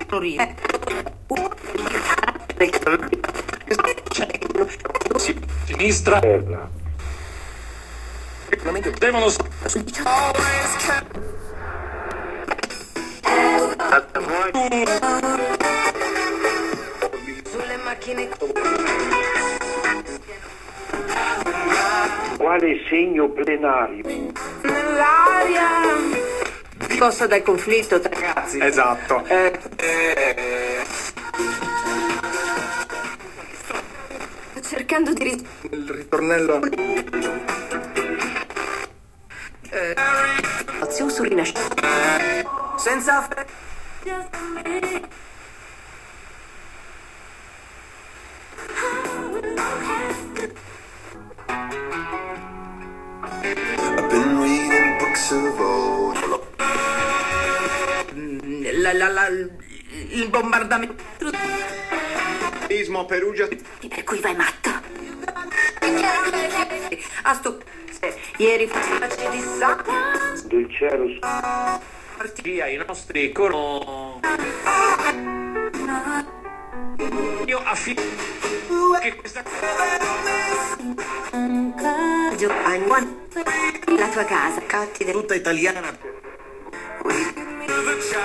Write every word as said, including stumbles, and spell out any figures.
Florire. Sinistra. Devono. Sulle macchine. Quale segno plenario? Nell'aria. Scossa dal conflitto tra ragazzi. Esatto. Eh, eh, cercando di ris- Il ritornello. eh, Azio sul rinascimento. Senza fe- I've been reading books of old. la, la, la, il bombardamento. Perugia. Per cui vai matto. A stu... Ieri facci di sacco. Del cielo Via i nostri coro. Io affitto che questa La tua casa, cotti tutta italiana.